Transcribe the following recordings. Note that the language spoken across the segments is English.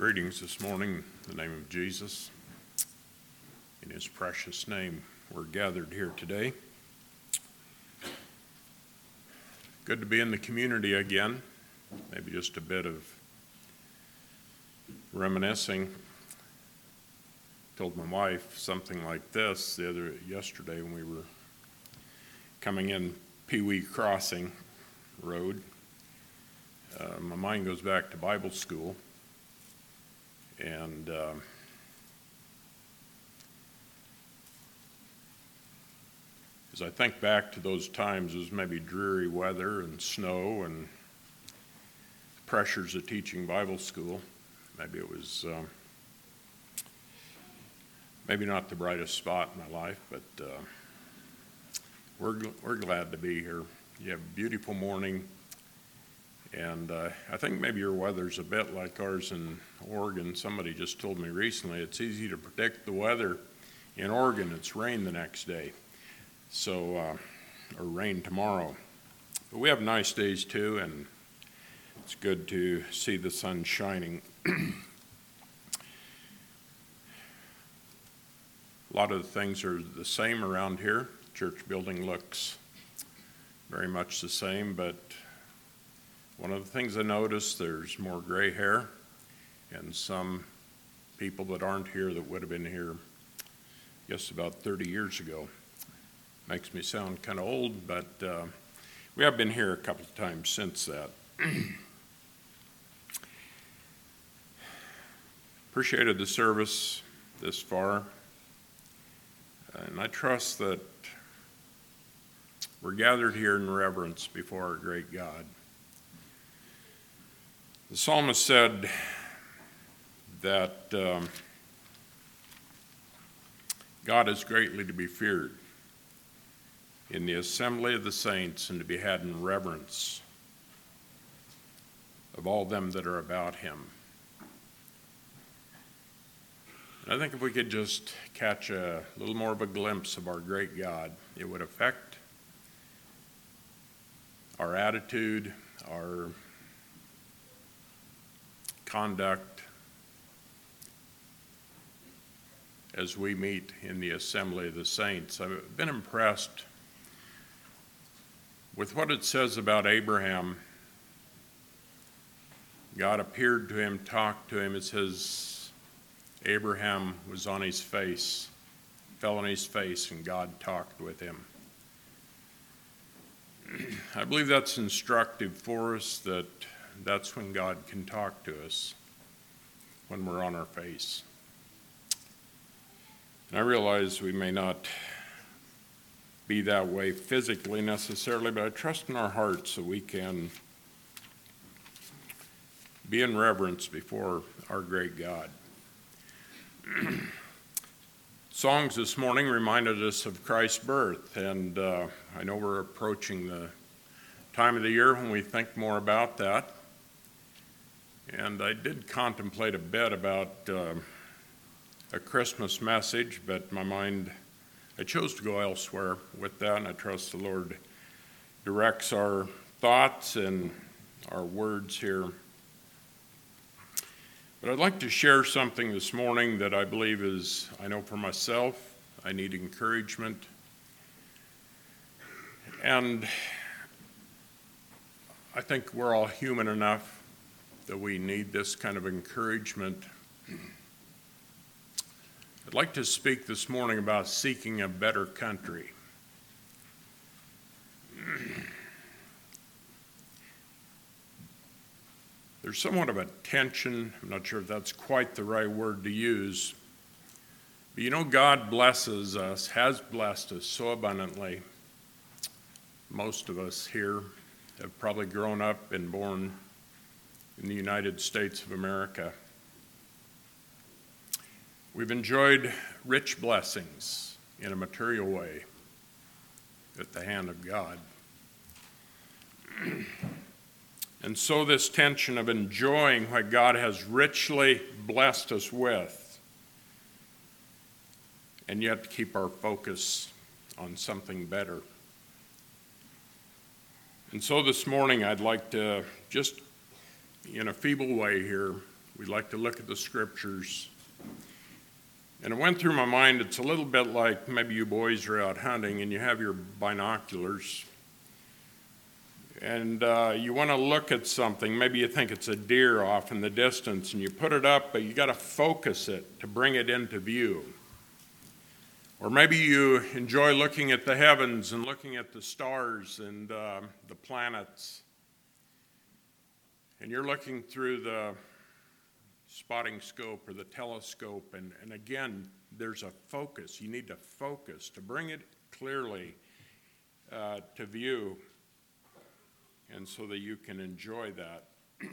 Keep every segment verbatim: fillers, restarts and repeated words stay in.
Greetings this morning in the name of Jesus. In his precious name, we're gathered here today. Good to be in the community again. Maybe just a bit of reminiscing. Told my wife something like this the other yesterday when we were coming in Pee Wee Crossing Road. Uh, my mind goes back to Bible school. And uh, as I think back to those times, it was maybe dreary weather and snow and pressures of teaching Bible school. Maybe it was um, maybe not the brightest spot in my life, but uh, we're we're glad to be here. You have a beautiful morning. And uh, I think maybe your weather's a bit like ours in Oregon. Somebody just told me recently it's easy to predict the weather in Oregon. It's rain the next day, so uh, or rain tomorrow. But we have nice days too, and it's good to see the sun shining. A lot of the things are the same around here. Church building looks very much the same, but one of the things I noticed, there's more gray hair, and some people that aren't here that would have been here, I guess, about thirty years ago. Makes me sound kind of old, but uh, we have been here a couple of times since that. Appreciated the service this far, and I trust that we're gathered here in reverence before our great God. The psalmist said that um, God is greatly to be feared in the assembly of the saints and to be had in reverence of all them that are about him. And I think if we could just catch a little more of a glimpse of our great God, it would affect our attitude, our conduct as we meet in the assembly of the saints. I've been impressed with what it says about Abraham. God appeared to him, talked to him. It says Abraham was on his face, fell on his face, and God talked with him. I believe that's instructive for us, that that's when God can talk to us, when we're on our face. And I realize we may not be that way physically necessarily, but I trust in our hearts that we can be in reverence before our great God. Songs this morning reminded us of Christ's birth, and uh, I know we're approaching the time of the year when we think more about that. And I did contemplate a bit about uh, a Christmas message, but my mind, I chose to go elsewhere with that, and I trust the Lord directs our thoughts and our words here. But I'd like to share something this morning that I believe is, I know for myself, I need encouragement. And I think we're all human enough that we need this kind of encouragement. I'd like to speak this morning about seeking a better country. There's somewhat of a tension. I'm not sure if that's quite the right word to use. But you know, God blesses us, has blessed us so abundantly. Most of us here have probably grown up and born in the United States of America. We've enjoyed rich blessings in a material way at the hand of God. And so this tension of enjoying what God has richly blessed us with, and yet keep our focus on something better. And so this morning I'd like to just, in a feeble way here, we like to look at the scriptures. And it went through my mind, it's a little bit like maybe you boys are out hunting and you have your binoculars. And uh, you want to look at something. Maybe you think it's a deer off in the distance, and you put it up, but you got to focus it to bring it into view. Or maybe you enjoy looking at the heavens and looking at the stars and uh, the planets. And you're looking through the spotting scope or the telescope, and, and again, there's a focus. You need to focus to bring it clearly uh, to view, and so that you can enjoy that.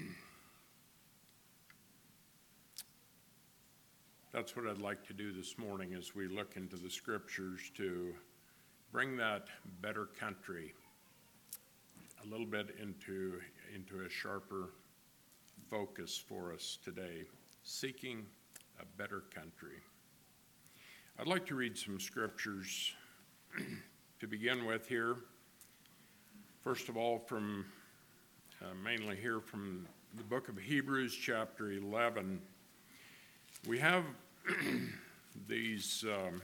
That's what I'd like to do this morning as we look into the scriptures, to bring that better country a little bit into, into a sharper focus for us today, seeking a better country. I'd like to read some scriptures to begin with here. First of all, from uh, mainly here from the book of Hebrews, chapter eleven. We have these, um,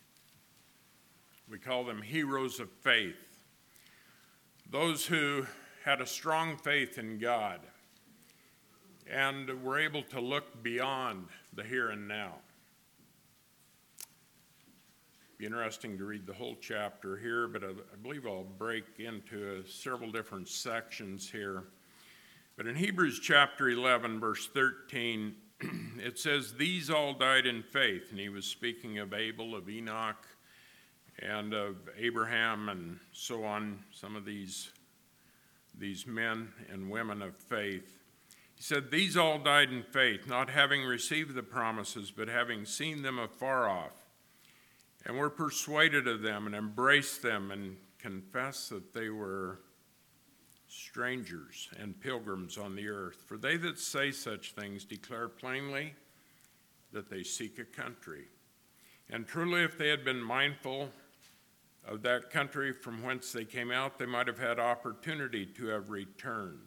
we call them heroes of faith, those who had a strong faith in God and were able to look beyond the here and now. Be interesting to read the whole chapter here, but I, I believe I'll break into uh, several different sections here. But in Hebrews chapter eleven, verse thirteen, it says, "These all died in faith," and he was speaking of Abel, of Enoch, and of Abraham, and so on, some of these, these men and women of faith. He said, "These all died in faith, not having received the promises, but having seen them afar off, and were persuaded of them, and embraced them, and confessed that they were strangers and pilgrims on the earth. For they that say such things declare plainly that they seek a country. And truly, if they had been mindful of that country from whence they came out, they might have had opportunity to have returned.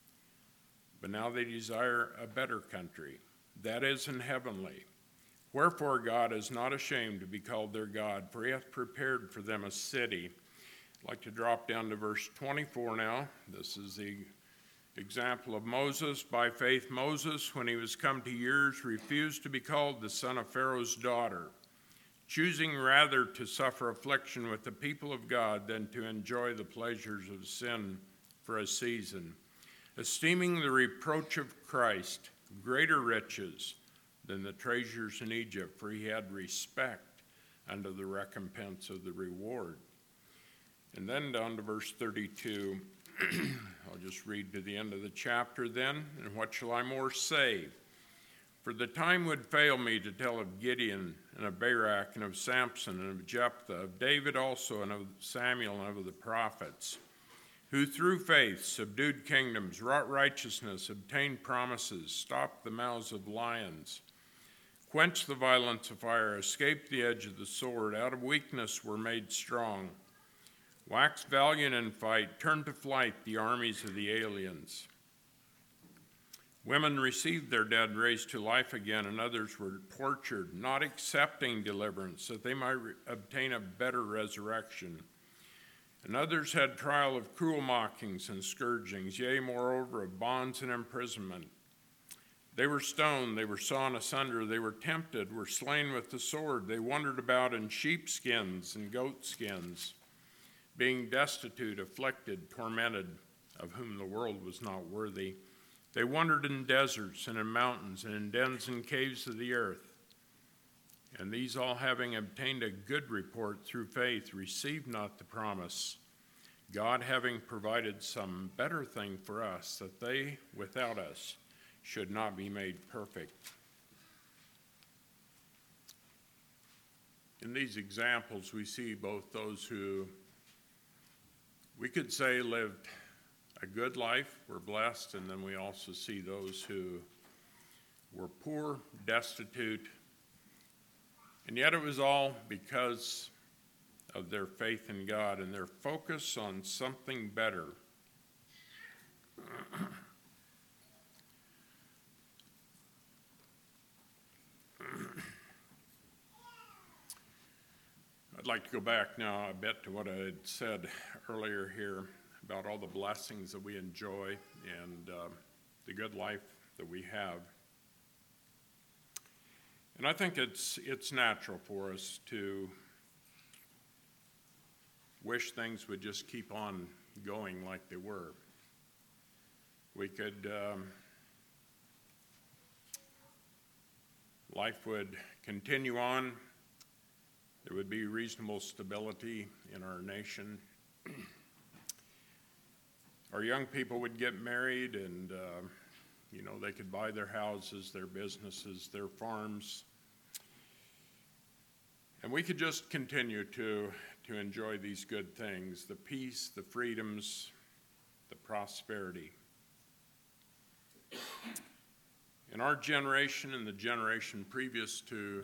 But now they desire a better country, that is in heavenly. Wherefore God is not ashamed to be called their God, for he hath prepared for them a city." I'd like to drop down to verse twenty-four now. This is the example of Moses. "By faith Moses, when he was come to years, refused to be called the son of Pharaoh's daughter, choosing rather to suffer affliction with the people of God than to enjoy the pleasures of sin for a season, esteeming the reproach of Christ greater riches than the treasures in Egypt, for he had respect unto the recompense of the reward." And then down to verse thirty-two, I'll just read to the end of the chapter then. "And what shall I more say? For the time would fail me to tell of Gideon, and of Barak, and of Samson, and of Jephthah, of David also, and of Samuel, and of the prophets, who through faith subdued kingdoms, wrought righteousness, obtained promises, stopped the mouths of lions, quenched the violence of fire, escaped the edge of the sword, out of weakness were made strong, waxed valiant in fight, turned to flight the armies of the aliens. Women received their dead raised to life again, and others were tortured, not accepting deliverance, that they might re- obtain a better resurrection. And others had trial of cruel mockings and scourgings, yea, moreover, of bonds and imprisonment. They were stoned, they were sawn asunder, they were tempted, were slain with the sword. They wandered about in sheepskins and goatskins, being destitute, afflicted, tormented, of whom the world was not worthy. They wandered in deserts and in mountains and in dens and caves of the earth. And these all, having obtained a good report through faith, received not the promise, God having provided some better thing for us, that they without us should not be made perfect." In these examples, we see both those who, we could say, lived a good life, were blessed, and then we also see those who were poor, destitute, and yet it was all because of their faith in God and their focus on something better. like to go back now a bit to what I had said earlier here about all the blessings that we enjoy and uh, the good life that we have. And I think it's it's natural for us to wish things would just keep on going like they were. We could, um, life would continue on. There would be reasonable stability in our nation. Our young people would get married and, uh, you know, they could buy their houses, their businesses, their farms. And we could just continue to, to enjoy these good things, the peace, the freedoms, the prosperity. In our generation and the generation previous to,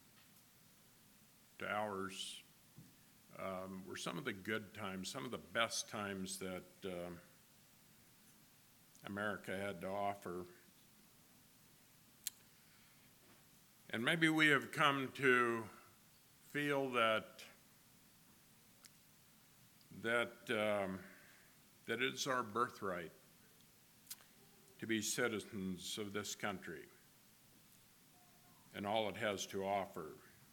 to ours um, were some of the good times, some of the best times that uh, America had to offer. And maybe we have come to feel that that um, that it's our birthright to be citizens of this country and all it has to offer.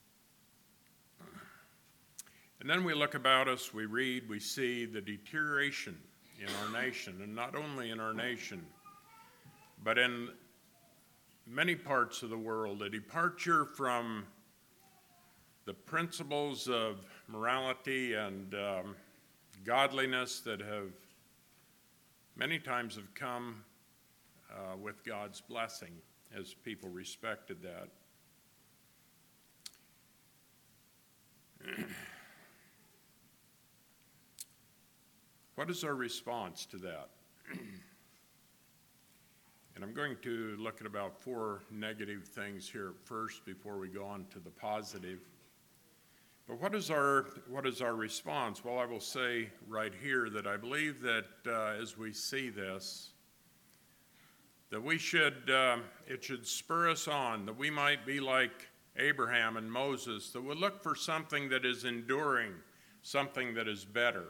And then we look about us, we read, we see the deterioration in our nation, and not only in our nation, but in many parts of the world, a departure from the principles of morality and um, godliness that have many times have come uh, with God's blessing as people respected that. What is our response to that? And I'm going to look at about four negative things here first before we go on to the positive. But what is our what is our response? Well, I will say right here that I believe that uh, as we see this, that we should uh, it should spur us on, that we might be like Abraham and Moses, that would look for something that is enduring, something that is better.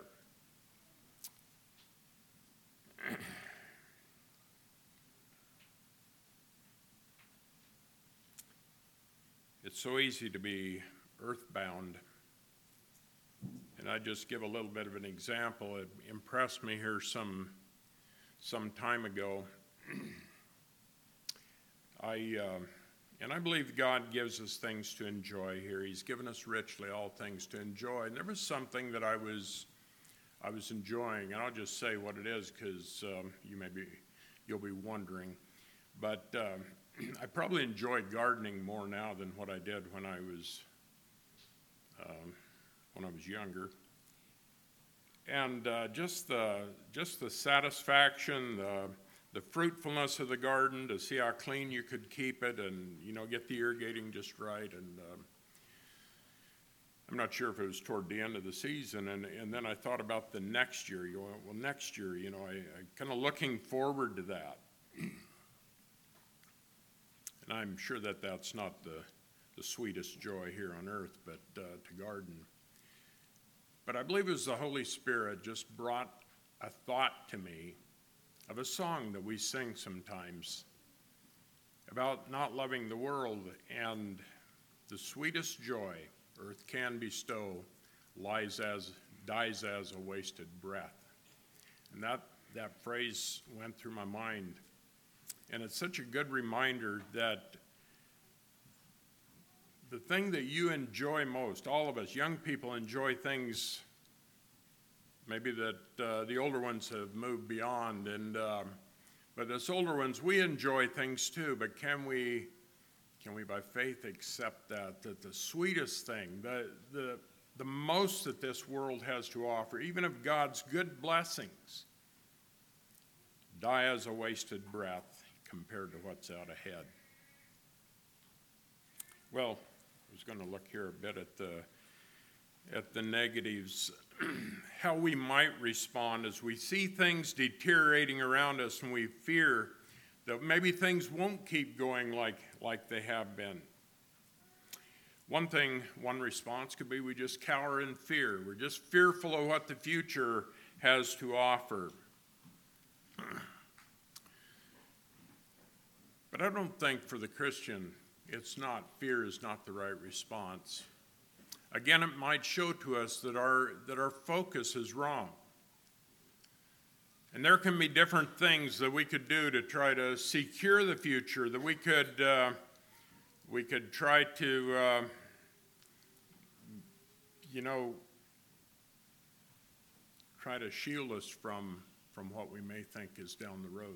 It's so easy to be earthbound. And I just give a little bit of an example. It impressed me here some some time ago. I uh, and I believe God gives us things to enjoy here. He's given us richly all things to enjoy. And there was something that I was I was enjoying, and I'll just say what it is because um, you may be you'll be wondering. But um, I probably enjoy gardening more now than what I did when I was um, when I was younger. And uh, just the just the satisfaction, the the fruitfulness of the garden, to see how clean you could keep it, and you know get the irrigating just right. And um, I'm not sure if it was toward the end of the season, and and then I thought about the next year. You know, well, next year, you know, I, I kind of looking forward to that. And I'm sure that that's not the, the sweetest joy here on earth, but uh, to garden. But I believe it was the Holy Spirit just brought a thought to me of a song that we sing sometimes about not loving the world, and the sweetest joy earth can bestow lies as dies as a wasted breath. And that, that phrase went through my mind. And it's such a good reminder that the thing that you enjoy most, all of us, young people enjoy things maybe that uh, the older ones have moved beyond. And um, but as older ones, we enjoy things too. But can we, can we by faith accept that, that the sweetest thing, the, the, the most that this world has to offer, even of God's good blessings, die as a wasted breath compared to what's out ahead? Well, I was going to look here a bit at the at the negatives, how we might respond as we see things deteriorating around us and we fear that maybe things won't keep going like, like they have been. One thing, one response could be we just cower in fear. We're just fearful of what the future has to offer. But I don't think for the Christian, it's not, fear is not the right response. Again, it might show to us that our, that our focus is wrong. And there can be different things that we could do to try to secure the future, that we could, uh, we could try to, uh, you know, try to shield us from, from what we may think is down the road.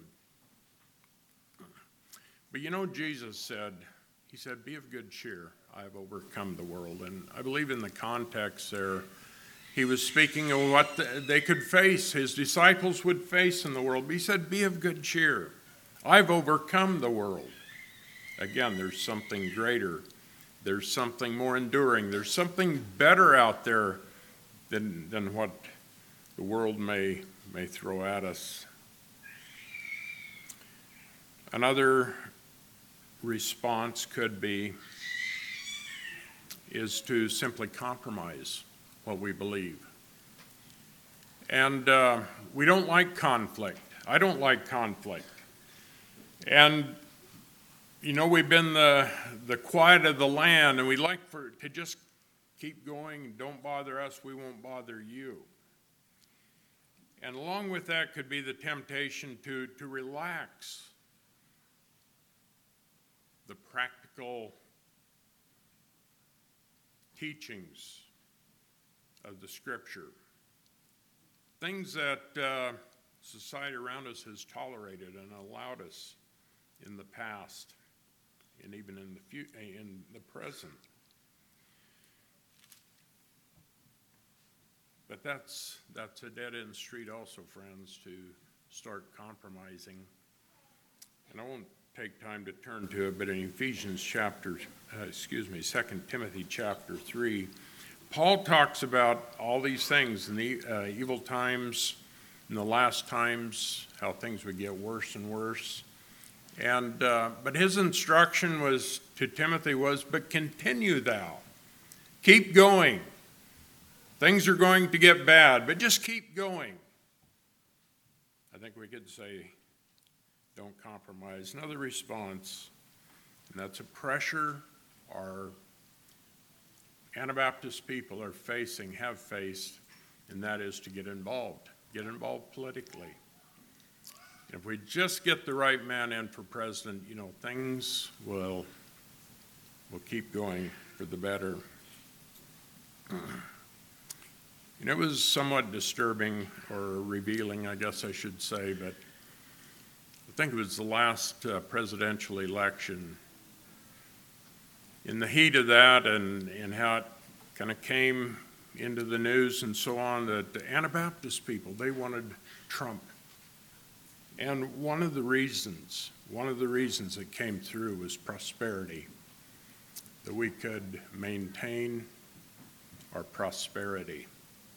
But you know, Jesus said, he said, be of good cheer. I have overcome the world. And I believe in the context there, he was speaking of what they could face, his disciples would face in the world. But he said, be of good cheer. I've overcome the world. Again, there's something greater. There's something more enduring. There's something better out there than, than what the world may, may throw at us. Another response could be, is to simply compromise what we believe. And uh, we don't like conflict. I don't like conflict. And, you know, we've been the, the quiet of the land, and we like for to just keep going. Don't bother us, we won't bother you. And along with that could be the temptation to, to relax the practical teachings of the Scripture. Things that uh, society around us has tolerated and allowed us in the past and even in the fu- in the present. But that's that's a dead-end street also, friends, to start compromising. And I won't take time to turn to it, but in Ephesians chapter, uh, excuse me, Second Timothy chapter three, Paul talks about all these things in the uh, evil times, in the last times, how things would get worse and worse. And uh, but his instruction was to Timothy was, but continue thou, keep going. Things are going to get bad, but just keep going. I think we could say, don't compromise. Another response, and that's a pressure our Anabaptist people are facing, have faced, and that is to get involved, get involved politically. If we just get the right man in for president, you know, things will, will keep going for the better. And it was somewhat disturbing, or revealing, I guess I should say, but I think it was the last uh, presidential election. In the heat of that and, and how it kind of came into the news and so on, that the Anabaptist people, they wanted Trump. And one of the reasons, one of the reasons it came through was prosperity, that we could maintain our prosperity.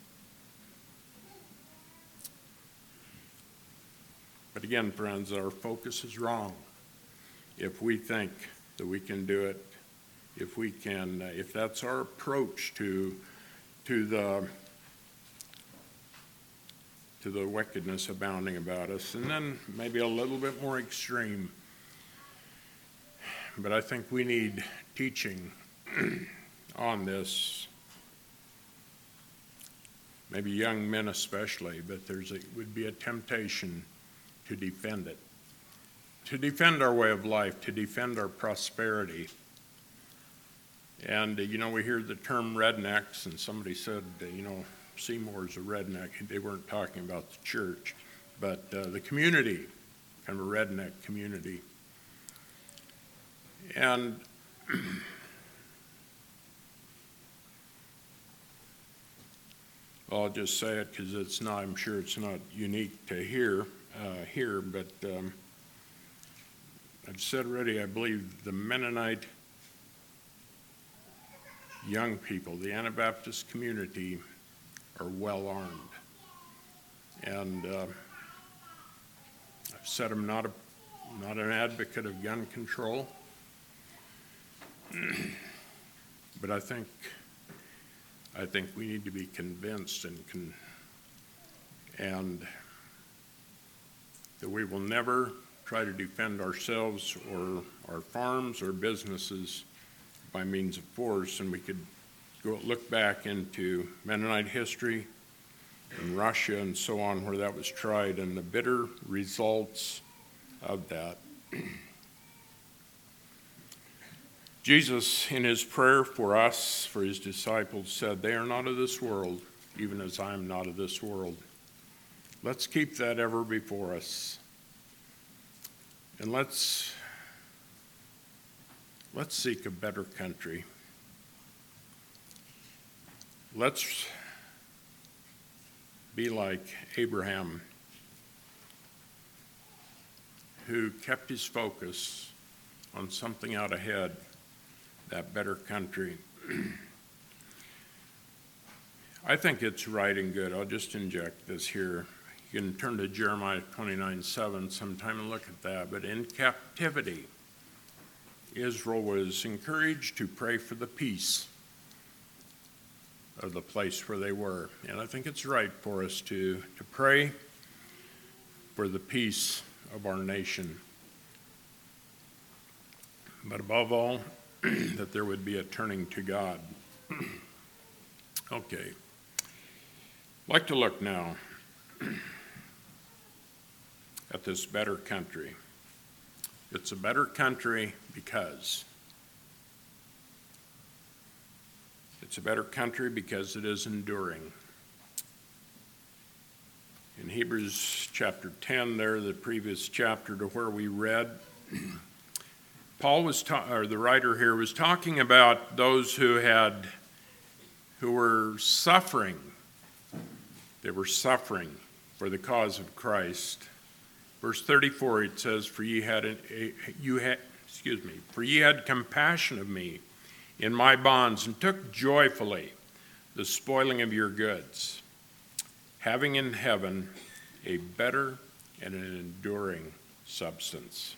But again, friends, our focus is wrong. If we think that we can do it, if we can, uh, if that's our approach to to the to the wickedness abounding about us, and then maybe a little bit more extreme. But I think we need teaching on this, maybe young men especially, but there's a, would be a temptation to defend it, to defend our way of life, to defend our prosperity. And, uh, you know, we hear the term rednecks, and somebody said, uh, you know, Seymour's a redneck. They weren't talking about the church, but uh, the community, kind of a redneck community. And I'll just say it because it's not, I'm sure it's not unique to hear, uh, here, but um, I've said already, I believe the Mennonite young people, the Anabaptist community, are well armed. And uh, I've said I'm not, a, not an advocate of gun control, but I think I think we need to be convinced and con- and that we will never try to defend ourselves or our farms or businesses by means of force. And we could go look back into Mennonite history in Russia and so on, where that was tried, and the bitter results of that. Jesus, in his prayer for us, for his disciples, said, "They are not of this world, even as I am not of this world." Let's keep that ever before us. And let's, let's seek a better country. Let's be like Abraham, who kept his focus on something out ahead, that better country. I think it's right and good. I'll just inject this here. You can turn to Jeremiah twenty-nine seven sometime and look at that. But in captivity, Israel was encouraged to pray for the peace of the place where they were. And I think it's right for us to, to pray for the peace of our nation. But above all, that there would be a turning to God. Okay. I'd like to look now at this better country. It's a better country because it's a better country because it is enduring. In Hebrews chapter ten, there, the previous chapter to where we read, Paul was, ta- or the writer here was talking about those who had, who were suffering. They were suffering for the cause of Christ. Verse thirty-four, it says, "For ye had, an, a, you had, excuse me, for ye had compassion of me in my bonds, and took joyfully the spoiling of your goods, having in heaven a better and an enduring substance."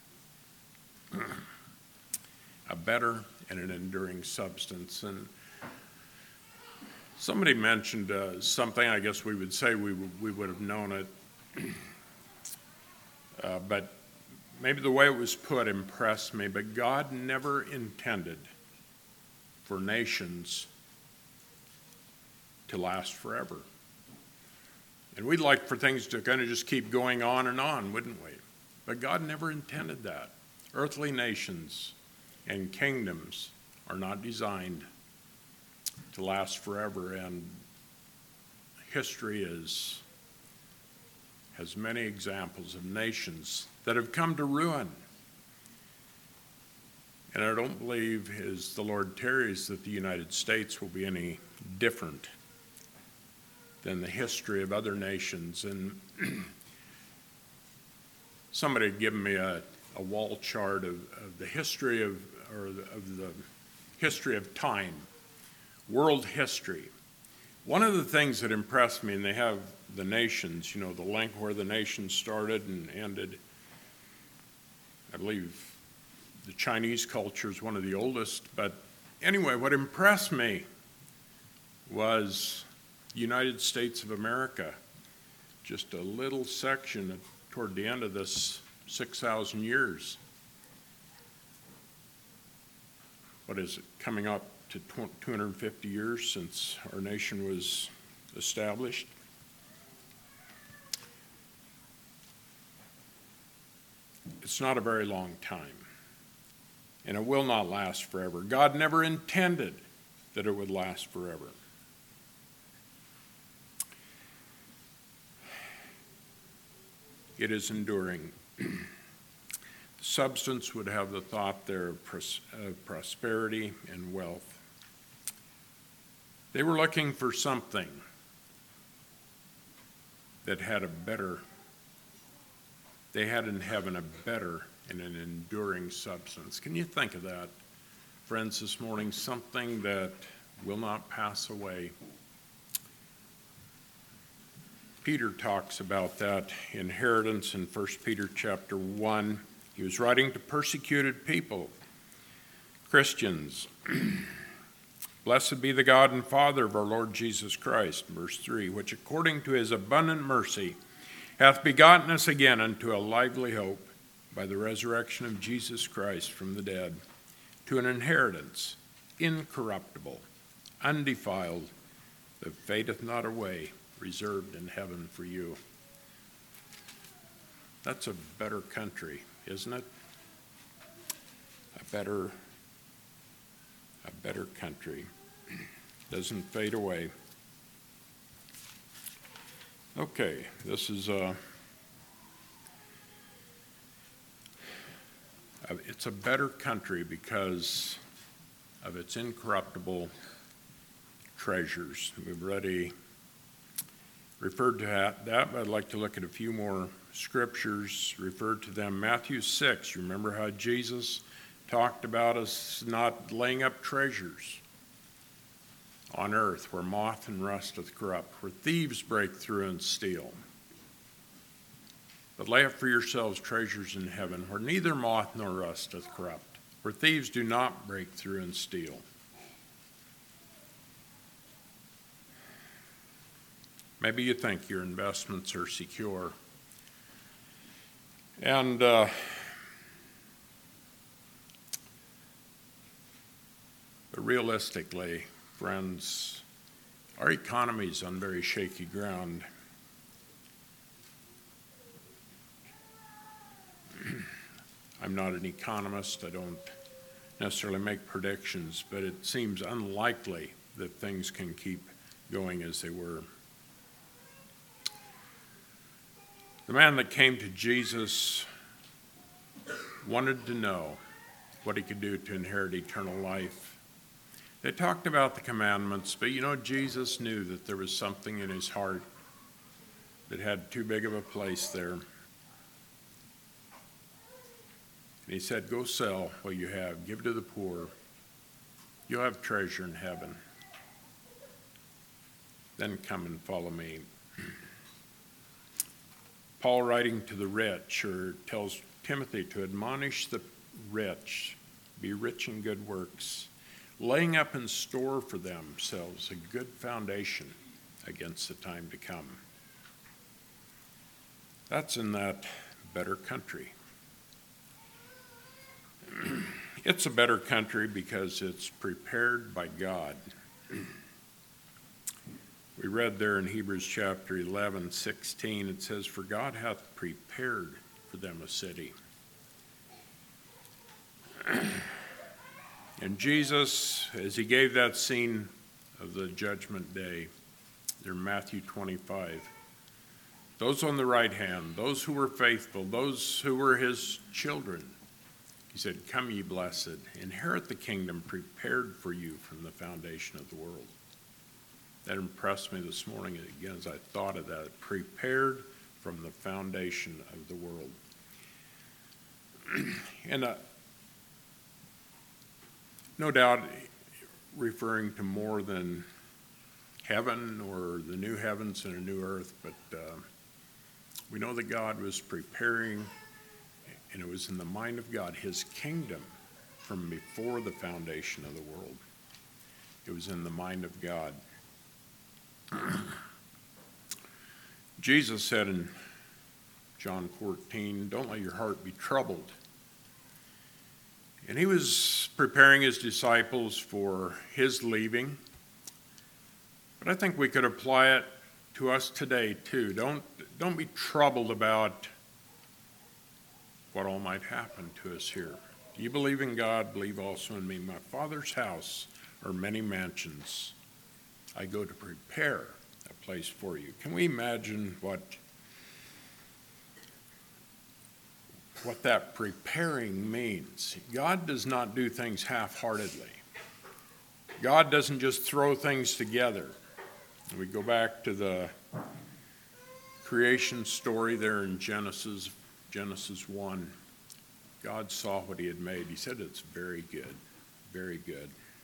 A better and an enduring substance. And somebody mentioned uh, something, I guess we would say we, w- we would have known it, uh, but maybe the way it was put impressed me, but God never intended for nations to last forever. And we'd like for things to kind of just keep going on and on, wouldn't we? But God never intended that. Earthly nations and kingdoms are not designed to last forever, and history is, has many examples of nations that have come to ruin. And I don't believe, as the Lord tarries, that the United States will be any different than the history of other nations. And somebody had given me a, a wall chart of, of the history of, or the, of the history of time, world history. One of the things that impressed me, and they have the nations, you know, the length where the nations started and ended. I believe the Chinese culture is one of the oldest, but anyway, what impressed me was the United States of America, just a little section toward the end of this six thousand years. What is it, coming up to two hundred fifty years since our nation was established? It's not a very long time, and it will not last forever. God never intended that it would last forever. It is enduring. The substance would have the thought there of pros- of prosperity and wealth. They were looking for something that had a better, they had in heaven a better and an enduring substance. Can you think of that, friends, this morning? Something that will not pass away. Peter talks about that inheritance in First Peter chapter one. He was writing to persecuted people, Christians. Blessed be the God and Father of our Lord Jesus Christ, verse three, which according to his abundant mercy hath begotten us again unto a lively hope by the resurrection of Jesus Christ from the dead, to an inheritance incorruptible, undefiled, that fadeth not away, reserved in heaven for you. That's a better country, isn't it? A better, a better country. Doesn't fade away. Okay, this is a, it's a better country because of its incorruptible treasures. We've already referred to that, but I'd like to look at a few more scriptures, referred to them. Matthew six, you remember how Jesus talked about us not laying up treasures on earth where moth and rust doth corrupt, where thieves break through and steal. But lay up for yourselves treasures in heaven, where neither moth nor rust doth corrupt, where thieves do not break through and steal. Maybe you think your investments are secure. And uh, but realistically, friends, our economy is on very shaky ground. I'm not an economist. I don't necessarily make predictions, but it seems unlikely that things can keep going as they were. The man that came to Jesus wanted to know what he could do to inherit eternal life. They talked about the commandments, but you know, Jesus knew that there was something in his heart that had too big of a place there. And he said, go sell what you have, give to the poor. You'll have treasure in heaven. Then come and follow me. Paul, writing to the rich, or tells Timothy to admonish the rich, be rich in good works, laying up in store for themselves a good foundation against the time to come. That's in that better country. It's a better country because it's prepared by God. We read there in Hebrews chapter eleven, sixteen, it says, for God hath prepared for them a city. And Jesus, as he gave that scene of the judgment day, there in Matthew twenty-five, those on the right hand, those who were faithful, those who were his children, he said, come ye blessed, inherit the kingdom prepared for you from the foundation of the world. That impressed me this morning again as I thought of that. Prepared from the foundation of the world. And uh, no doubt referring to more than heaven or the new heavens and a new earth, but uh, we know that God was preparing, and it was in the mind of God, his kingdom from before the foundation of the world. It was in the mind of God. Jesus said in John fourteen, don't let your heart be troubled. And he was preparing his disciples for his leaving. But I think we could apply it to us today too. Don't, don't be troubled about what all might happen to us here. Do you believe in God? Believe also in me. My Father's house are many mansions. I go to prepare a place for you. Can we imagine what, what that preparing means? God does not do things half-heartedly. God doesn't just throw things together. We go back to the creation story there in Genesis, Genesis one. God saw what he had made. He said it's very good, very good.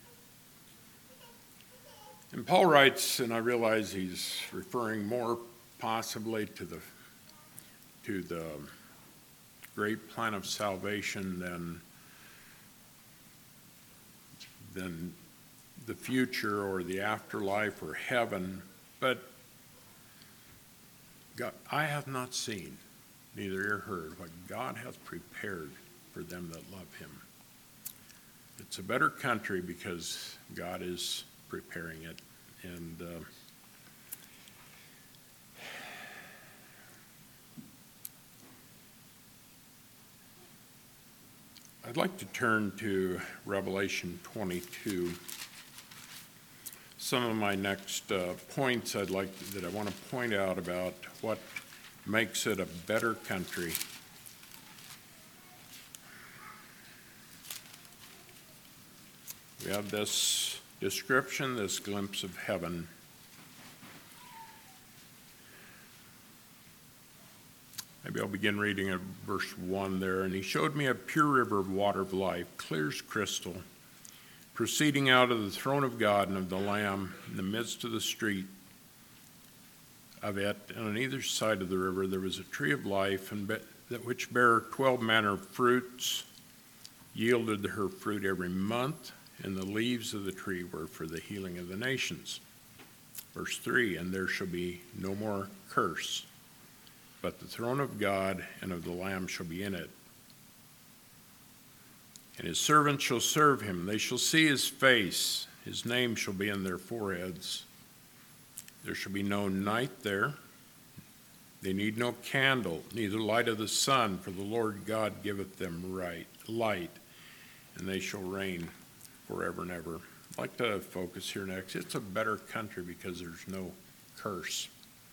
And Paul writes, and I realize he's referring more possibly to the to the great plan of salvation than than the future or the afterlife or heaven, but God, I have not seen, neither ear heard, what God hath prepared for them that love him. It's a better country because God is preparing it. And uh, I'd like to turn to Revelation twenty-two. Some of my next uh, points I'd like that I want to point out about what makes it a better country. We have this description, this glimpse of heaven. Maybe I'll begin reading at verse one there. And he showed me a pure river of water of life, clear as crystal, proceeding out of the throne of God and of the Lamb in the midst of the street of it. And on either side of the river there was a tree of life, and be, that which bare twelve manner of fruits, yielded her fruit every month, and the leaves of the tree were for the healing of the nations. Verse three, and there shall be no more curse, but the throne of God and of the Lamb shall be in it. And his servants shall serve him. They shall see his face. His name shall be in their foreheads. There shall be no night there. They need no candle, neither light of the sun, for the Lord God giveth them right light, and they shall reign forever and ever. I'd like to focus here next. It's a better country because there's no curse.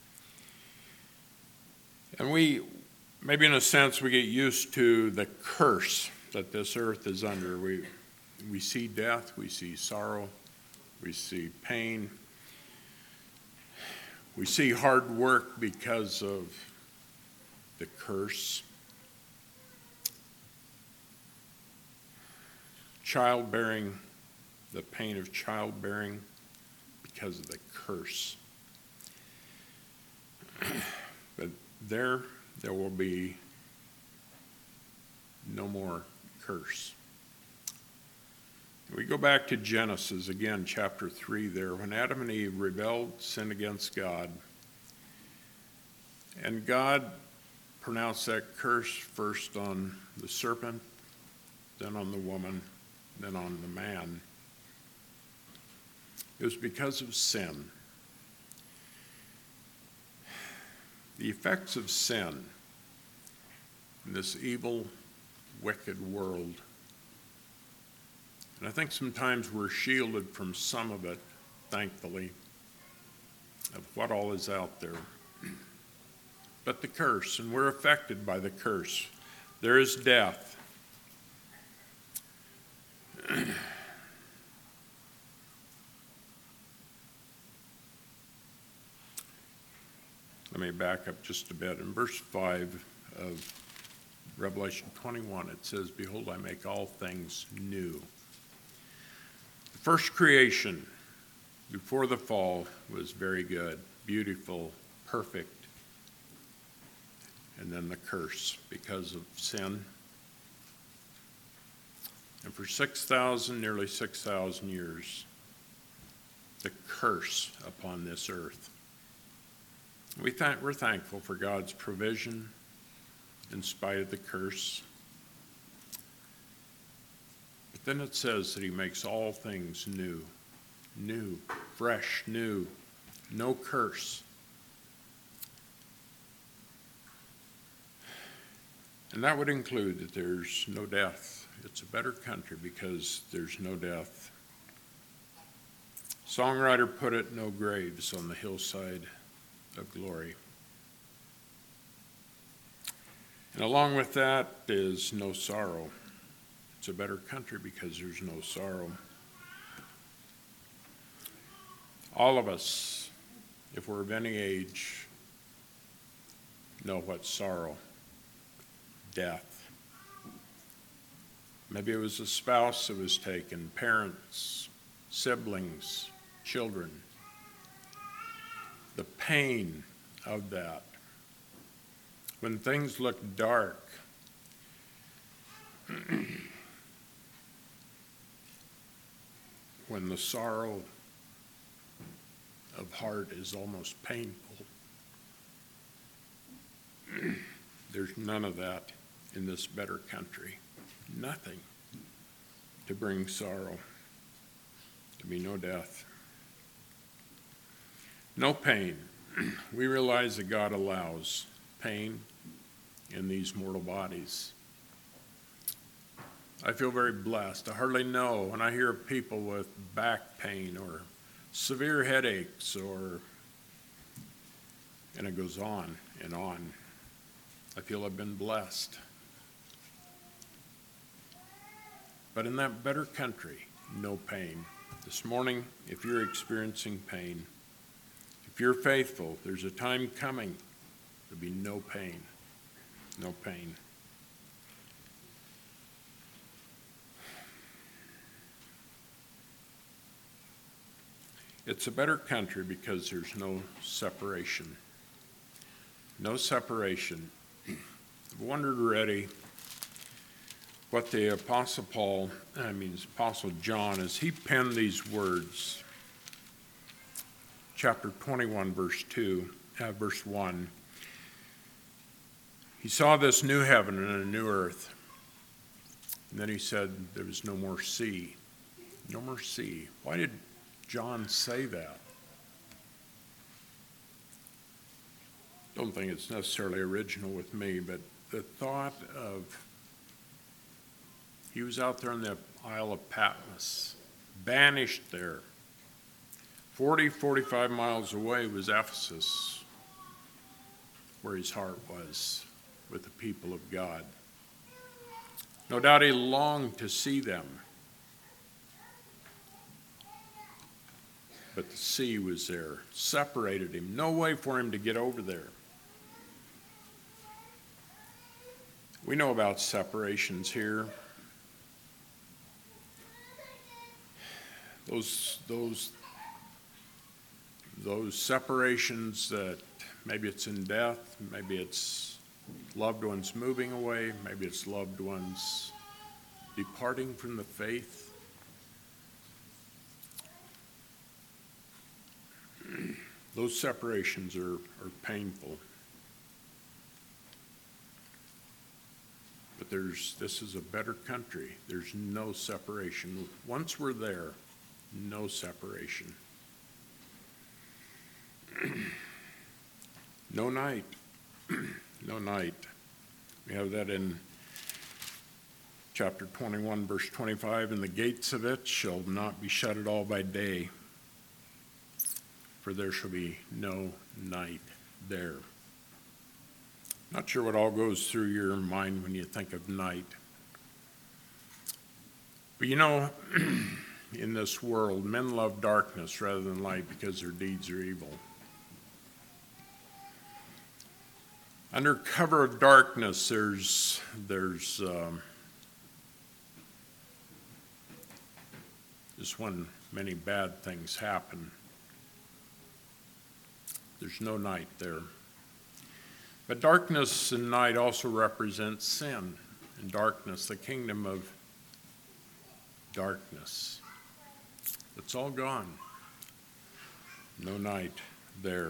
And we, maybe in a sense, we get used to the curse that this earth is under. We, we see death, we see sorrow, we see pain. We see hard work because of the curse. Childbearing, the pain of childbearing because of the curse. But there, there will be no more curse. We go back to Genesis again, chapter three there, when Adam and Eve rebelled, sinned against God. And God pronounced that curse first on the serpent, then on the woman, then on the man. It was because of sin. The effects of sin in this evil, wicked world. And I think sometimes we're shielded from some of it, thankfully, of what all is out there. But the curse, and we're affected by the curse. There is death. Let me back up just a bit. In verse five of Revelation twenty-one, it says, behold, I make all things new. The first creation before the fall was very good, beautiful, perfect. And then the curse because of sin. And for six thousand, nearly six thousand years, the curse upon this earth. We th- we're thankful for God's provision in spite of the curse. But then it says that he makes all things new, new, fresh, new, no curse. And that would include that there's no death. It's a better country because there's no death. Songwriter put it, no graves on the hillside of glory. And along with that is no sorrow. It's a better country because there's no sorrow. All of us, if we're of any age, know what sorrow, death. Maybe it was a spouse that was taken, parents, siblings, children. The pain of that. When things look dark, when the sorrow of heart is almost painful. There's none of that in this better country. Nothing to bring sorrow. To be no death. No pain. We realize that God allows pain in these mortal bodies. I feel very blessed. I hardly know when I hear of people with back pain or severe headaches, or, and it goes on and on. I feel I've been blessed. But in that better country, no pain. This morning, if you're experiencing pain, if you're faithful, there's a time coming, there'll be no pain, no pain. It's a better country because there's no separation. No separation. I've wondered already what the Apostle Paul, I mean Apostle John, as he penned these words, chapter twenty-one, verse two, uh, verse one. He saw this new heaven and a new earth. And then he said there was no more sea. No more sea. Why did John say that? Don't think it's necessarily original with me, but the thought of he was out there on the Isle of Patmos, banished there. forty, forty-five miles away was Ephesus, where his heart was with the people of God. No doubt he longed to see them. But the sea was there, separated him. No way for him to get over there. We know about separations here. Those, those, those separations that maybe it's in death, maybe it's loved ones moving away, maybe it's loved ones departing from the faith. Those separations are, are painful. But there's, this is a better country. There's no separation. Once we're there, no separation. No night. No night. We have that in chapter twenty-one, verse twenty-five, and the gates of it shall not be shut at all by day, for there shall be no night there. Not sure what all goes through your mind when you think of night. But you know, in this world, men love darkness rather than light because their deeds are evil. Under cover of darkness, there's, there's um, just when many bad things happen. There's no night there. But darkness and night also represent sin and darkness, the kingdom of darkness. It's all gone. No night there.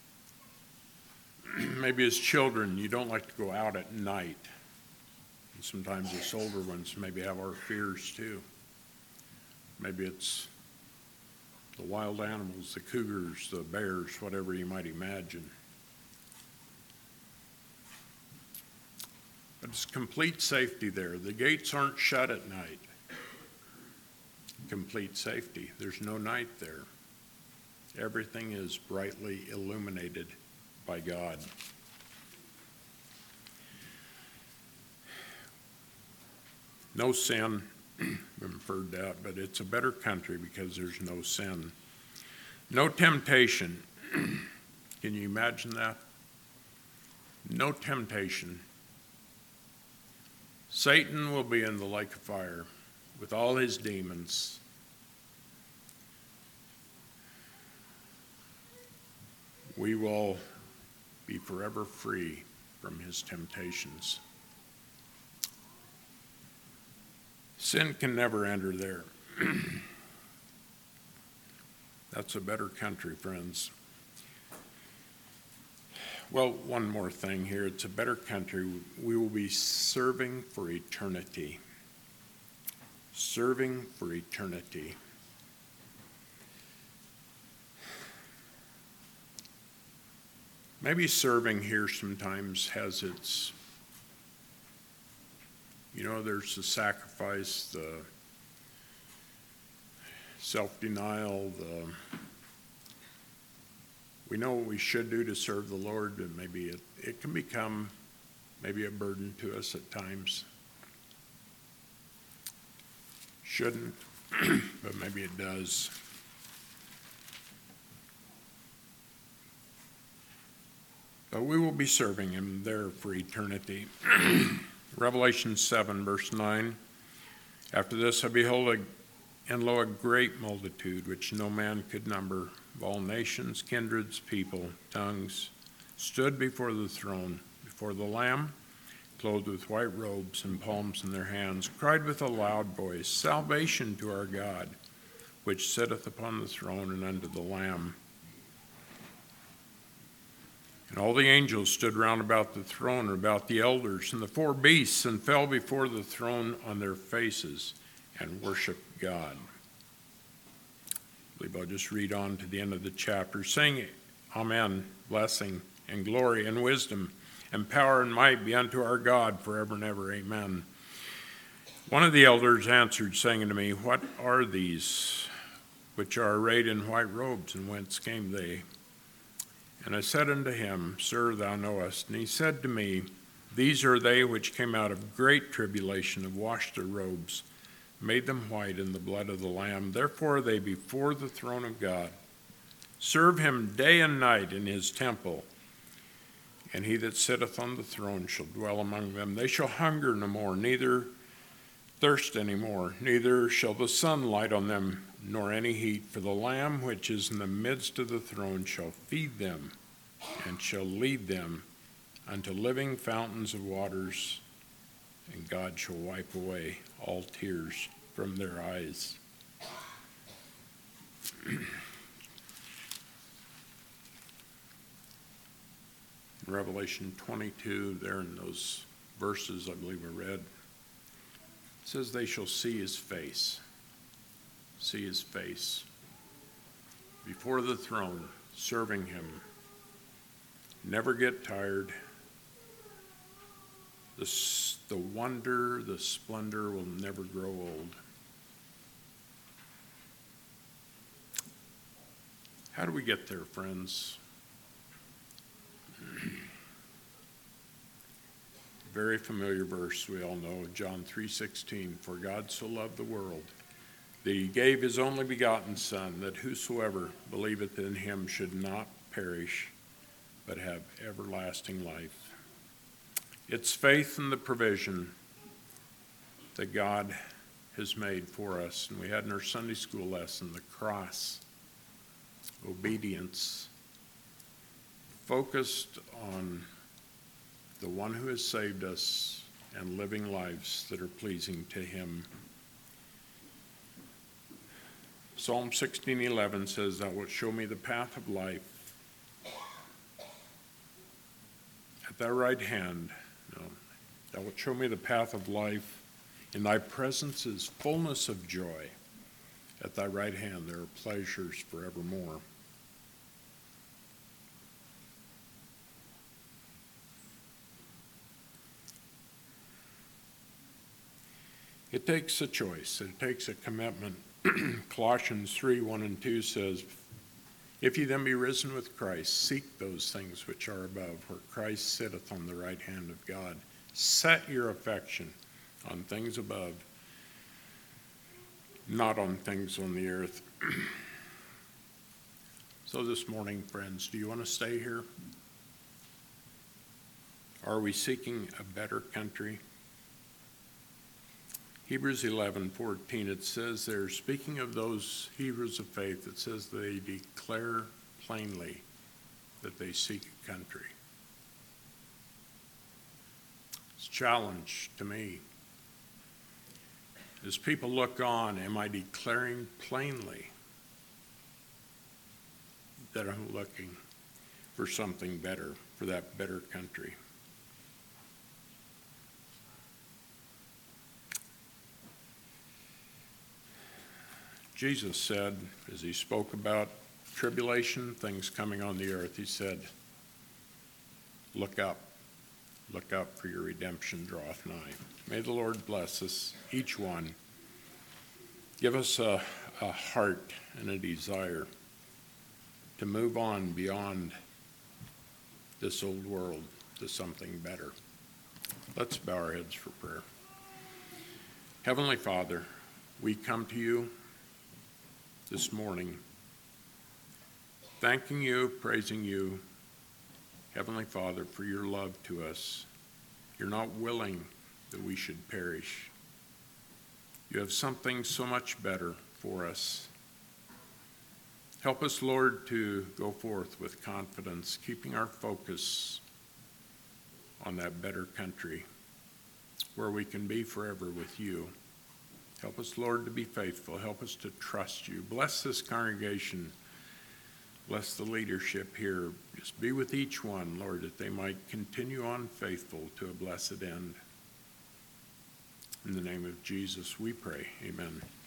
Maybe as children, you don't like to go out at night. And sometimes us older ones maybe have our fears too. Maybe it's the wild animals, the cougars, the bears, whatever you might imagine. But it's complete safety there. The gates aren't shut at night. Complete safety. There's no night there. Everything is brightly illuminated by God. No sin. We've heard that, but it's a better country because there's no sin. No temptation. Can you imagine that? No temptation. Satan will be in the lake of fire with all his demons. We will be forever free from his temptations. Sin can never enter there. That's a better country, friends. Well, one more thing here. It's a better country. We will be serving for eternity. Serving for eternity. Maybe serving here sometimes has its, you know, there's the sacrifice, the self-denial, the, we know what we should do to serve the Lord, and maybe it, it can become maybe a burden to us at times. Shouldn't, but maybe it does. But we will be serving him there for eternity. Revelation seven, verse nine. After this I beheld, a, and lo, a great multitude, which no man could number, of all nations, kindreds, people, tongues, stood before the throne, before the Lamb, clothed with white robes and palms in their hands, cried with a loud voice, Salvation to our God, which sitteth upon the throne and unto the Lamb. And all the angels stood round about the throne, and about the elders, and the four beasts, and fell before the throne on their faces, and worshiped God. I believe I'll just read on to the end of the chapter, saying, Amen, blessing, and glory, and wisdom, and power, and might be unto our God forever and ever. Amen. One of the elders answered, saying unto me, What are these which are arrayed in white robes, and whence came they? And I said unto him, Sir, thou knowest. And he said to me, These are they which came out of great tribulation, have washed their robes, made them white in the blood of the Lamb. Therefore are they before the throne of God. Serve him day and night in his temple. And he that sitteth on the throne shall dwell among them. They shall hunger no more, neither thirst any more, neither shall the sun light on them, nor any heat. For the Lamb which is in the midst of the throne shall feed them, and shall lead them unto living fountains of waters, and God shall wipe away all tears from their eyes. Revelation twenty-two, there in those verses I believe I read, it says they shall see his face, see his face before the throne, serving him. Never get tired. The, the wonder, the splendor will never grow old. How do we get there, friends? Very familiar verse we all know, John three sixteen. For God so loved the world that he gave his only begotten Son, that whosoever believeth in him should not perish, but have everlasting life. It's faith in the provision that God has made for us. And we had in our Sunday school lesson, the cross, obedience, focused on the one who has saved us and living lives that are pleasing to him. Psalm sixteen eleven says, Thou wilt show me the path of life. At thy right hand, no, thou wilt show me the path of life. In thy presence is fullness of joy. At thy right hand there are pleasures forevermore. It takes a choice. It takes a commitment. Colossians three, one and two says, If ye then be risen with Christ, seek those things which are above, where Christ sitteth on the right hand of God. Set your affection on things above, not on things on the earth. So this morning, friends, do you want to stay here? Are we seeking a better country? Hebrews eleven fourteen, it says there, speaking of those Hebrews of faith, it says they declare plainly that they seek a country. It's a challenge to me. As people look on, am I declaring plainly that are looking for something better, for that better country. Jesus said, as he spoke about tribulation, things coming on the earth, he said, look up, look up, for your redemption draweth nigh. May the Lord bless us, each one. Give us a, a heart and a desire to move on beyond this old world to something better. Let's bow our heads for prayer. Heavenly Father, we come to you this morning, thanking you, praising you, Heavenly Father, for your love to us. You're not willing that we should perish. You have something so much better for us. Help us, Lord, to go forth with confidence, keeping our focus on that better country where we can be forever with you. Help us, Lord, to be faithful. Help us to trust you. Bless this congregation. Bless the leadership here. Just be with each one, Lord, that they might continue on faithful to a blessed end. In the name of Jesus, we pray. Amen.